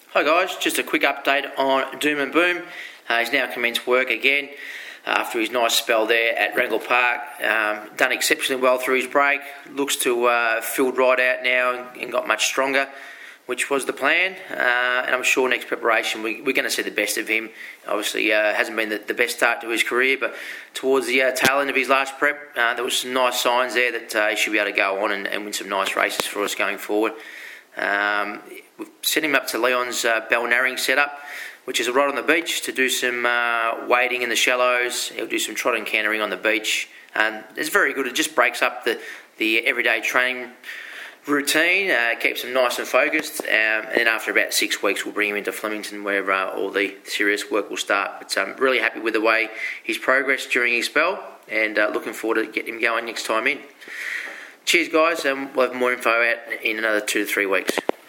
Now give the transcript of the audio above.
Hi guys, just a quick update on Doom and Boom. He's now commenced work again after his nice spell there at Wrangle Park. Done exceptionally well through his break. Looks to have filled right out now and got much stronger, which was the plan. And I'm sure next preparation we're going to see the best of him. Obviously hasn't been the best start to his career, but towards the tail end of his last prep, there was some nice signs there that he should be able to go on and win some nice races for us going forward. We've set him up to Leon's Balnarring setup, which is right on the beach, to do some wading in the shallows. He'll do some trotting cantering on the beach. It's very good. It just breaks up the everyday training routine, keeps him nice and focused, and then after about 6 weeks we'll bring him into Flemington where all the serious work will start. But I'm really happy with the way he's progressed during his spell, and looking forward to getting him going next time in. Cheers guys, and we'll have more info out in another 2 to 3 weeks.